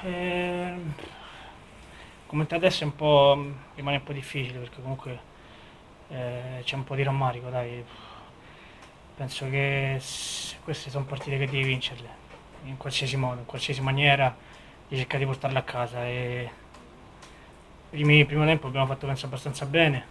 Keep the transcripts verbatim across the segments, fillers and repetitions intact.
Eh, Commenta adesso è un po', rimane un po' difficile perché comunque eh, c'è un po' di rammarico, dai. Penso che s- queste sono partite che devi vincerle, in qualsiasi modo, in qualsiasi maniera, di cercare di portarle a casa. E primi, il primo tempo abbiamo fatto penso abbastanza bene.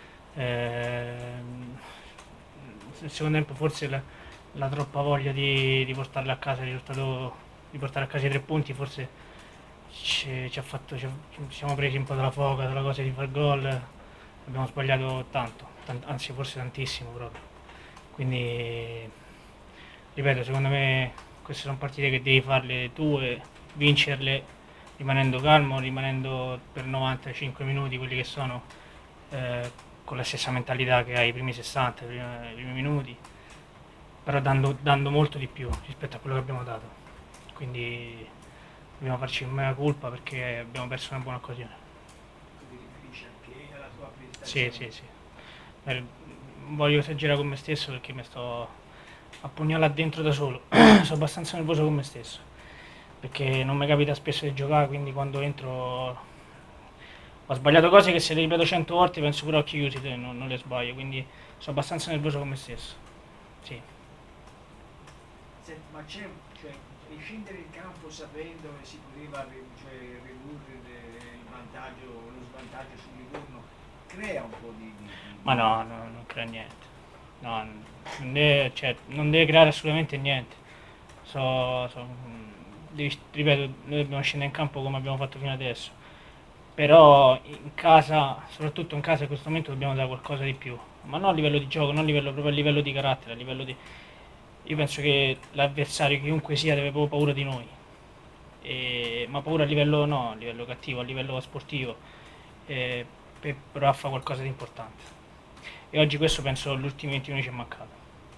Ehm, il secondo tempo forse la, la troppa voglia di, di portarle a casa, il risultato di portare a casa i tre punti forse ci, ci ha fatto, ci, ci siamo presi un po' dalla foga, dalla cosa di far gol, abbiamo sbagliato tanto, tan- anzi forse tantissimo proprio. Quindi, ripeto, secondo me queste sono partite che devi farle tu e vincerle rimanendo calmo, rimanendo per novantacinque minuti quelli che sono, eh, con la stessa mentalità che hai i primi sessanta, i primi, i primi minuti, però dando, dando molto di più rispetto a quello che abbiamo dato. Quindi dobbiamo farci un mea culpa perché abbiamo perso una buona occasione. Tu ti riferisci anche alla tua Sì, prestazione? sì, sì. Eh, Voglio esagerare con me stesso perché mi sto a pugnalare dentro da solo. Sono abbastanza nervoso con me stesso perché non mi capita spesso di giocare, quindi quando entro ho sbagliato cose che se le ripeto cento volte penso pure a occhi chiusi, se non, non le sbaglio, quindi sono abbastanza nervoso con me stesso. Sì. Senti, ma c'è, cioè, riscendere in campo sapendo che si poteva ri- cioè, ridurre le- il vantaggio, lo svantaggio sul ritorno, crea un po' di, di- di- Ma di- no, no, non crea niente. No, non deve, cioè, non deve creare assolutamente niente. So, so- devi- ripeto, noi dobbiamo scendere in campo come abbiamo fatto fino adesso. Però in casa, soprattutto in casa in questo momento dobbiamo dare qualcosa di più. Ma non a livello di gioco, non a livello, proprio a livello di carattere, a livello di... Io penso che l'avversario, chiunque sia, deve proprio paura di noi. E- ma paura a livello no, a livello cattivo, a livello sportivo, eh, per provare a fare qualcosa di importante. E oggi questo penso gli ultimi venti minuti ci è mancato.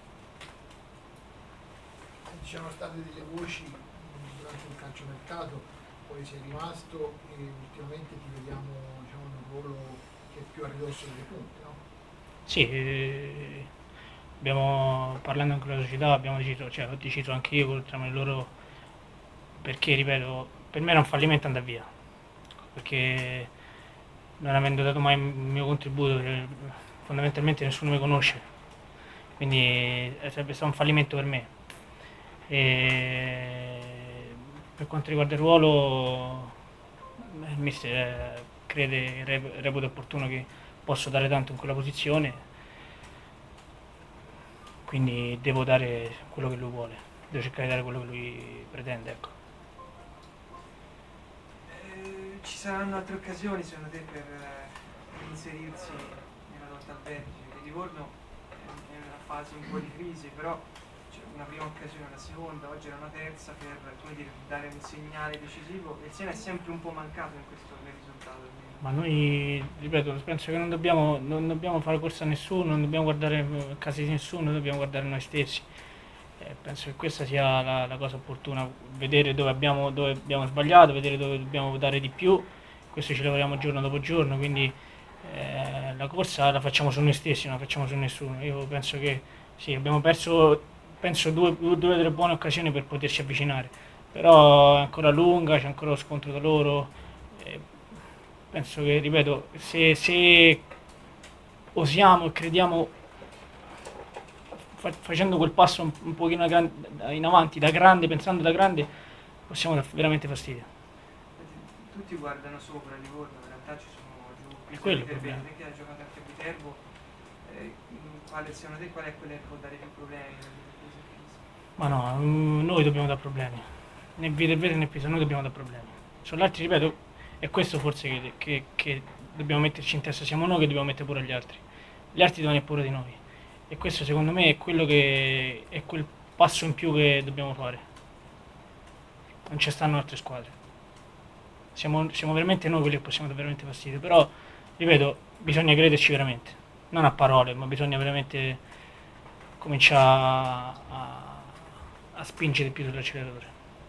Senti, c'erano state delle voci mh, durante il calciomercato, poi sei rimasto e ultimamente ti vediamo diciamo, in un ruolo che è più a ridosso delle punte, no? Sì, eh, abbiamo, parlando con la società, abbiamo deciso, cioè ho deciso anche io tramite loro, perché ripeto, per me era un fallimento andare via, perché non avendo dato mai il mio contributo, cioè, fondamentalmente nessuno mi conosce, quindi eh, sarebbe stato un fallimento per me. E per quanto riguarda il ruolo, il mister eh, crede, rep- reputa opportuno che posso dare tanto in quella posizione, quindi devo dare quello che lui vuole, devo cercare di dare quello che lui pretende, ecco. Eh, ci saranno altre occasioni secondo te per, eh, per inserirsi nella lotta al vertice? Che Livorno è in una fase un po' di crisi, però c'è una prima occasione, una seconda, oggi era una terza per come dire, dare un segnale decisivo e il Siena è sempre un po' mancato in questo nel risultato. almeno. Ma noi, ripeto, penso che non dobbiamo, non dobbiamo fare corsa a nessuno, non dobbiamo guardare a casa di nessuno, dobbiamo guardare noi stessi. Eh, penso che questa sia la, la cosa opportuna, vedere dove abbiamo, dove abbiamo sbagliato, vedere dove dobbiamo dare di più. Questo ci lavoriamo giorno dopo giorno, quindi eh, la corsa la facciamo su noi stessi, non la facciamo su nessuno. Io penso che sì, abbiamo perso penso due o tre buone occasioni per poterci avvicinare, però è ancora lunga, c'è ancora lo scontro da loro. eh, Penso che, ripeto, se, se osiamo e crediamo fa- facendo quel passo un, un pochino gran- in avanti, da grande, pensando da grande, possiamo dar veramente fastidio. Infatti, tutti guardano sopra Livorno, in realtà ci sono giù È più quello il Viterbo, problema. te che hai giocato anche a Viterbo, eh, quale, secondo te qual è quella che può dare più problemi nella difesa fisica? Ma no, mm, noi dobbiamo dare problemi. Né Viterbo né Pisa, noi dobbiamo dare problemi. Sull'altri, ripeto, è questo forse che, che- che dobbiamo metterci in testa, siamo noi che dobbiamo mettere pure agli altri. Gli altri devono avere paura di noi. E questo secondo me è quello che è quel passo in più che dobbiamo fare. Non ci stanno altre squadre. Siamo, siamo veramente noi quelli che possiamo dare veramente fastidio. Però, ripeto, bisogna crederci veramente. Non a parole, ma bisogna veramente cominciare a, a, a spingere più sull'acceleratore.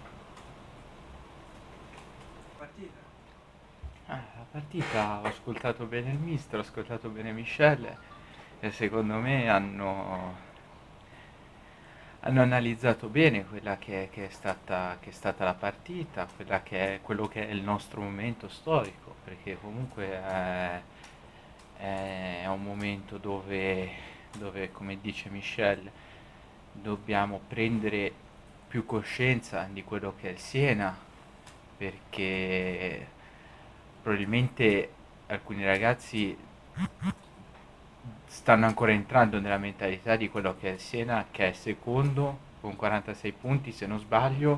Partita? Ah, la partita, ho ascoltato bene il mister, ho ascoltato bene Michele e secondo me hanno, hanno analizzato bene quella che, che, è stata, che è stata la partita, quella che è, quello che è il nostro momento storico, perché comunque è, è un momento dove, dove, come dice Michel, dobbiamo prendere più coscienza di quello che è il Siena, perché probabilmente alcuni ragazzi stanno ancora entrando nella mentalità di quello che è il Siena, che è secondo con quarantasei punti se non sbaglio,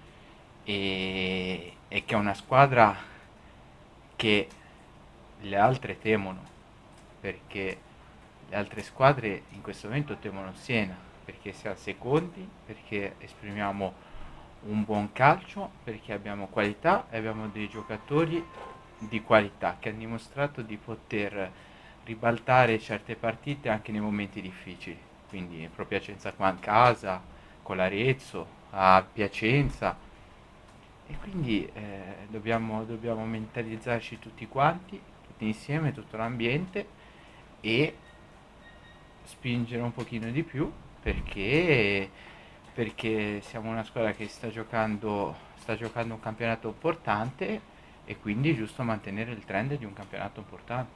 e, e che è una squadra che le altre temono, perché le altre squadre in questo momento temono il Siena, perché siamo secondi, perché esprimiamo un buon calcio, perché abbiamo qualità e abbiamo dei giocatori di qualità che hanno dimostrato di poter ribaltare certe partite anche nei momenti difficili, quindi proprio a Piacenza qua in casa, con l'Arezzo, a Piacenza, e quindi eh, dobbiamo, dobbiamo mentalizzarci tutti quanti, tutti insieme, tutto l'ambiente, e spingere un pochino di più, perché, perché siamo una squadra che sta giocando, sta giocando un campionato importante, e quindi è giusto mantenere il trend di un campionato importante.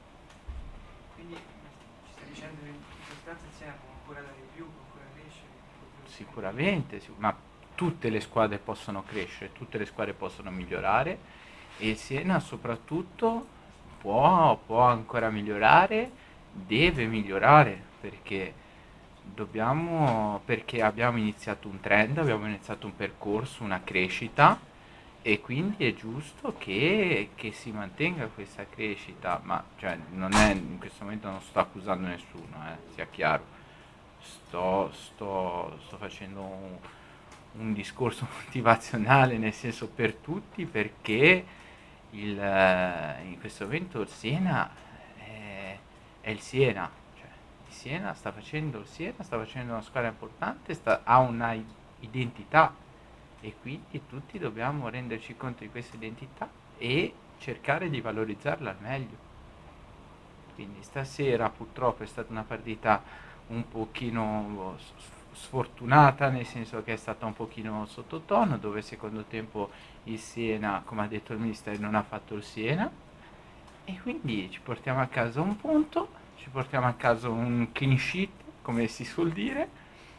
Quindi ci stai dicendo che in sostanza il Siena può ancora dare più, può ancora crescere? Sicuramente, sì, ma tutte le squadre possono crescere, tutte le squadre possono migliorare, e il Siena soprattutto può, può ancora migliorare, deve migliorare, perché dobbiamo, perché abbiamo iniziato un trend, abbiamo iniziato un percorso, una crescita, e quindi è giusto che, che si mantenga questa crescita, ma cioè, non è, in questo momento non sto accusando nessuno, eh, sia chiaro, sto, sto, sto facendo un, un discorso motivazionale, nel senso, per tutti, perché il, in questo momento il Siena è, è il Siena, cioè, il Siena sta facendo il Siena sta facendo una squadra importante, sta, ha una identità, e quindi tutti dobbiamo renderci conto di questa identità e cercare di valorizzarla al meglio. Quindi stasera purtroppo è stata una partita un pochino sfortunata, nel senso che è stata un pochino sottotono, dove il secondo tempo il Siena, come ha detto il mister, non ha fatto il Siena, e quindi ci portiamo a casa un punto, ci portiamo a casa un clean sheet, come si suol dire,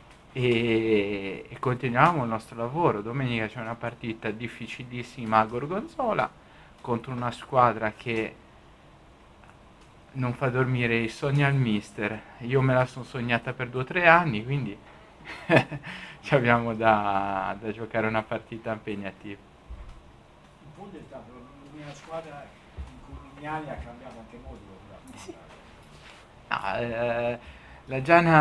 e, e continuiamo il nostro lavoro. Domenica c'è una partita difficilissima a Gorgonzola contro una squadra che non fa dormire i sogni al mister. Io me la sono sognata per due o tre anni, quindi ci abbiamo da, da giocare una partita impegnativa. Il punto è stato una squadra in cui Mignani ha cambiato anche molto. Sì. No, eh, la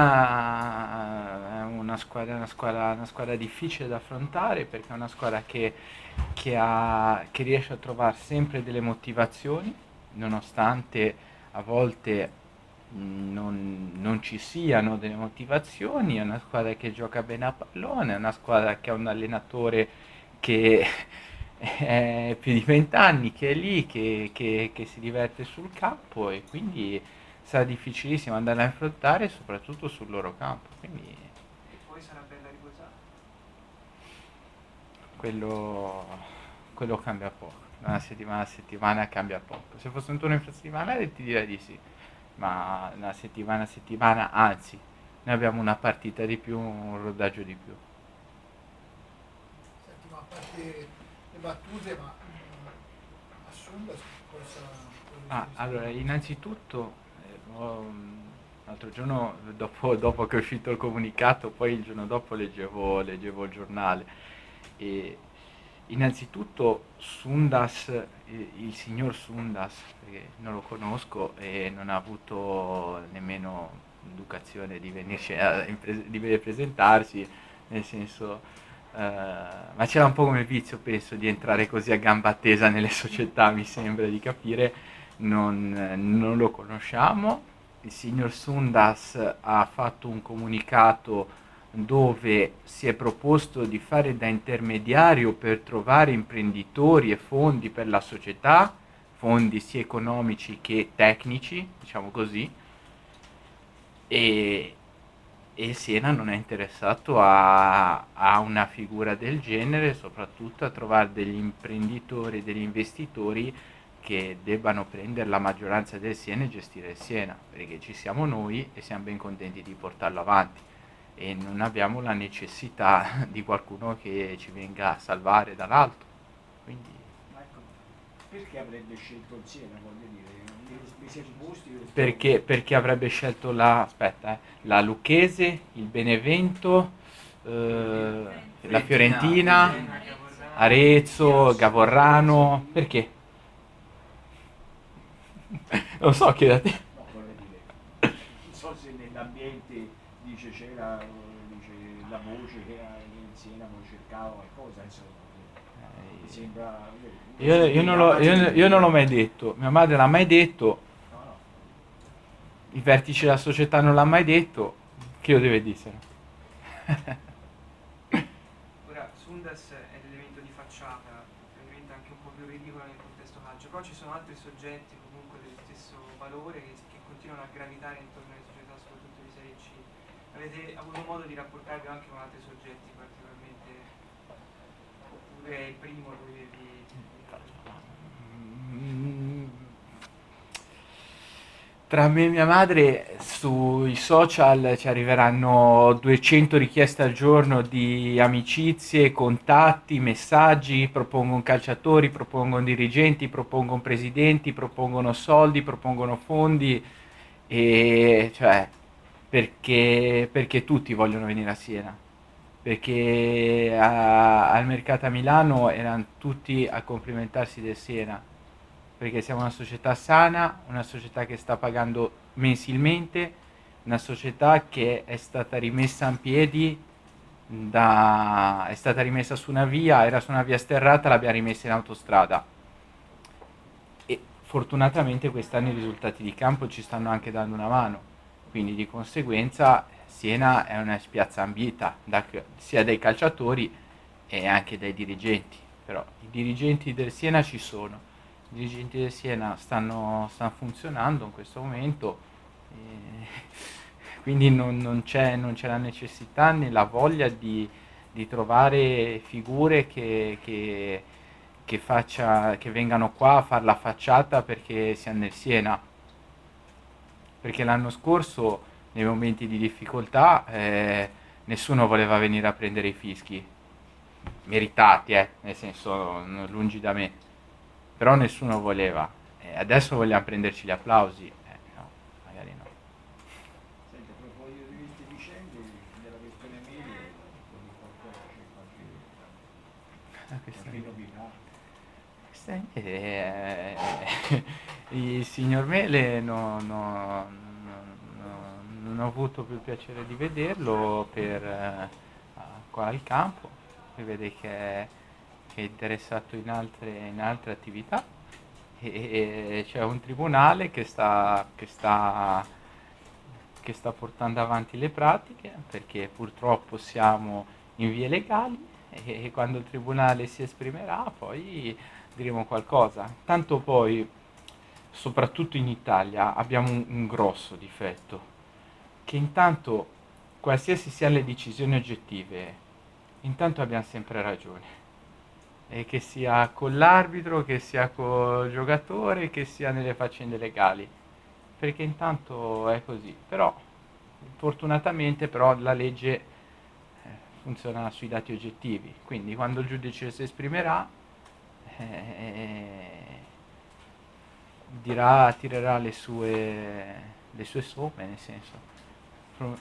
Giana è una squadra, una, squadra, una squadra difficile da affrontare, perché è una squadra che, che, ha, che riesce a trovare sempre delle motivazioni, nonostante a volte non, non ci siano delle motivazioni. È una squadra che gioca bene a pallone, è una squadra che ha un allenatore che è più di vent'anni, che è lì, che, che, che si diverte sul campo, e quindi sarà difficilissimo andare a affrontare, soprattutto sul loro campo. Quindi E poi sarà bella riposare. quello, quello cambia poco, da una settimana a settimana cambia poco. Se fosse un turno infrasettimanale ti direi di sì, ma una settimana a settimana, anzi, noi abbiamo una partita di più, un rodaggio di più. Senti, ma a parte le battute, ma mh, Assunda cosa... Ah, allora, innanzitutto, eh, ho- l'altro giorno, dopo, dopo che è uscito il comunicato, poi il giorno dopo leggevo, leggevo il giornale, e innanzitutto Sundas, eh, il signor Sundas, perché non lo conosco e non ha avuto nemmeno l'educazione di venirci a impre- di venire a presentarsi, nel senso, eh, ma c'era un po' come vizio, penso, di entrare così a gamba tesa nelle società, mi sembra di capire. Non, non lo conosciamo. Il signor Sundas ha fatto un comunicato dove si è proposto di fare da intermediario per trovare imprenditori e fondi per la società, fondi sia economici che tecnici, diciamo così, e, e Siena non è interessato a, a una figura del genere, soprattutto a trovare degli imprenditori, degli investitori che debbano prendere la maggioranza del Siena e gestire il Siena, perché ci siamo noi e siamo ben contenti di portarlo avanti e non abbiamo la necessità di qualcuno che ci venga a salvare dall'alto. Quindi Ma ecco, perché avrebbe scelto il Siena, voglio dire, nei stessi posti? perché, perché avrebbe scelto la, aspetta, eh, la Lucchese, il Benevento, eh, la Fiorentina, Arezzo, Gavorrano, perché? Non so, chiedete. No, vorrei dire, non so se nell'ambiente dice c'era dice, la voce che in Siena non cercava qualcosa, insomma, mi sembra... Io, io, non l'ho, io, io non l'ho mai detto, mia madre l'ha mai detto, No, no. i vertici della società non l'ha mai detto, che io deve dire? Ora, Sundas è l'elemento di facciata, diventa anche un po' più ridicolo nel contesto calcio, però ci sono altri soggetti comunque del stesso valore che, che continuano a gravitare intorno alle società, soprattutto di Serie C. Avete avuto modo di rapportarvi anche con altri soggetti particolarmente, oppure è il primo dove vi... Tra me e mia madre sui social ci arriveranno duecento richieste al giorno di amicizie, contatti, messaggi, propongono calciatori, propongono dirigenti, propongono presidenti, propongono soldi, propongono fondi, e cioè perché, perché tutti vogliono venire a Siena, perché a- al mercato a Milano erano tutti a complimentarsi del Siena, perché siamo una società sana, una società che sta pagando mensilmente, una società che è stata rimessa in piedi, da, è stata rimessa su una via, era su una via sterrata, l'abbiamo rimessa in autostrada. E fortunatamente quest'anno i risultati di campo ci stanno anche dando una mano, quindi di conseguenza Siena è una spiazza ambita da- sia dai calciatori e anche dai dirigenti, però i dirigenti del Siena ci sono. I dirigenti del Siena stanno, stanno funzionando in questo momento, e quindi non, non c'è, non c'è la necessità né la voglia di, di trovare figure che, che, che, faccia, che vengano qua a fare la facciata perché siamo nel Siena. Perché l'anno scorso, nei momenti di difficoltà, eh, nessuno voleva venire a prendere i fischi, meritati, eh, nel senso, lungi da me. Però nessuno voleva, e adesso vogliamo prenderci gli applausi, eh, no, magari no. Senti, a proposito di queste vicende, della questione Mele, di qualcosa, c'è Ah, qualche, questa- qualche novità. questa è- eh, il signor Mele no- no- no- no- non ho avuto più il piacere di vederlo per, eh, qua al campo, si vede che è, che è interessato in altre, in altre attività, e, e c'è un tribunale che sta, che sta che sta portando avanti le pratiche, perché purtroppo siamo in vie legali e quando il tribunale si esprimerà poi diremo qualcosa. Tanto poi, soprattutto in Italia, abbiamo un, un grosso difetto, che intanto, qualsiasi siano le decisioni oggettive, intanto abbiamo sempre ragione. E che sia con l'arbitro, che sia col giocatore, che sia nelle faccende legali, perché intanto è così. Però fortunatamente però la legge eh, funziona sui dati oggettivi, quindi quando il giudice si esprimerà eh, dirà, tirerà le sue, le sue somme, nel senso, pro-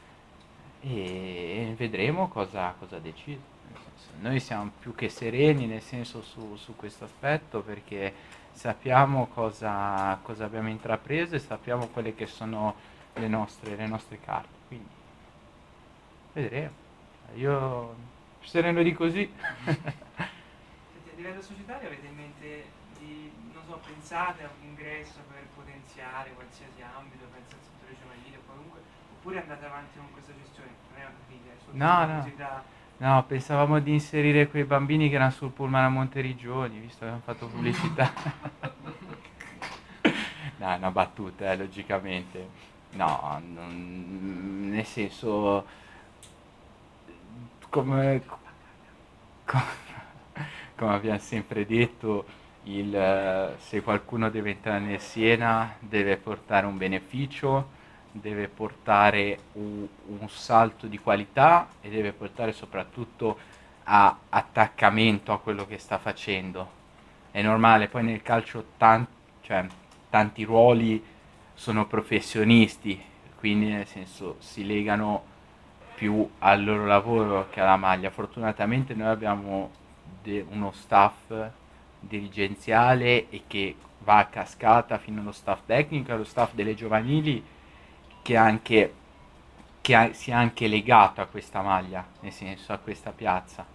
e vedremo cosa, cosa ha deciso. Nel senso, noi siamo più che sereni, nel senso, su, su questo aspetto, perché sappiamo cosa, cosa abbiamo intrapreso e sappiamo quelle che sono le nostre, le nostre carte, quindi vedremo. Io sereno di così. Senti, a livello societario avete in mente di, non so, pensate a un ingresso per potenziare qualsiasi ambito, penso al settore giovanile o qualunque, oppure andate avanti con questa gestione? Non è una critica, è solo No, una no. curiosità. No, pensavamo di inserire quei bambini che erano sul pullman a Monteriggioni, visto che abbiamo fatto pubblicità. No, è una battuta, eh, logicamente. No, non- nel senso, come, co- come abbiamo sempre detto, il, eh, se qualcuno deve entrare nel Siena deve portare un beneficio, deve portare un, un salto di qualità e deve portare soprattutto a attaccamento a quello che sta facendo. È normale, poi nel calcio tan- cioè, tanti ruoli sono professionisti, quindi nel senso si legano più al loro lavoro che alla maglia. Fortunatamente noi abbiamo de- uno staff dirigenziale e che va a cascata fino allo staff tecnico e allo staff delle giovanili che, anche, che ha- si è anche legato a questa maglia, nel senso a questa piazza,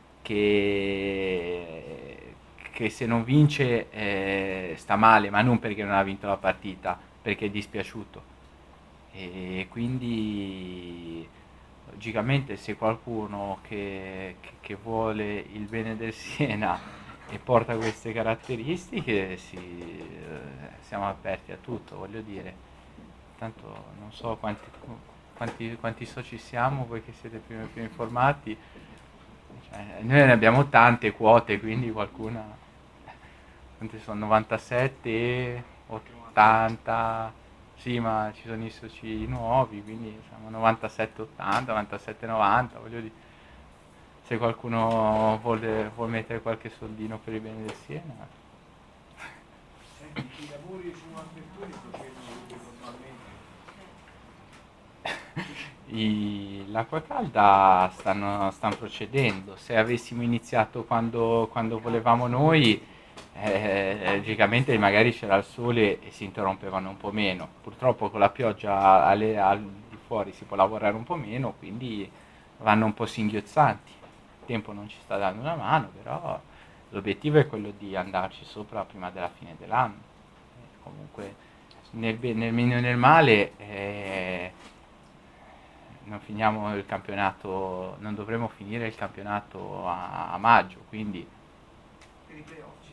che, che se non vince eh, sta male, ma non perché non ha vinto la partita, perché è dispiaciuto. E quindi logicamente se qualcuno che, che- che vuole il bene del Siena e porta queste caratteristiche, si, eh, siamo aperti a tutto, voglio dire. Tanto non so quanti, quanti, quanti soci siamo, voi che siete più, più informati. Cioè, noi ne abbiamo tante quote, quindi qualcuna... Quanti sono? novantasette, ottanta... Sì, ma ci sono i soci nuovi, quindi siamo novantasette ottanta, novantasette novanta, voglio dire. Se qualcuno vuole, vuole mettere qualche soldino per il bene del Siena. Senti, i lavori su Albertoni procedono normalmente. I- l'acqua calda stanno, stanno procedendo. Se avessimo iniziato quando, quando volevamo noi, eh, logicamente magari c'era il sole e si interrompevano un po' meno. Purtroppo con la pioggia alle- al di fuori si può lavorare un po' meno, quindi vanno un po' singhiozzanti. Il tempo non ci sta dando una mano, però l'obiettivo è quello di andarci sopra prima della fine dell'anno. Eh, comunque nel, be- nel bene o nel male eh, non finiamo il campionato, non dovremo finire il campionato a, a maggio, quindi Per i playoff.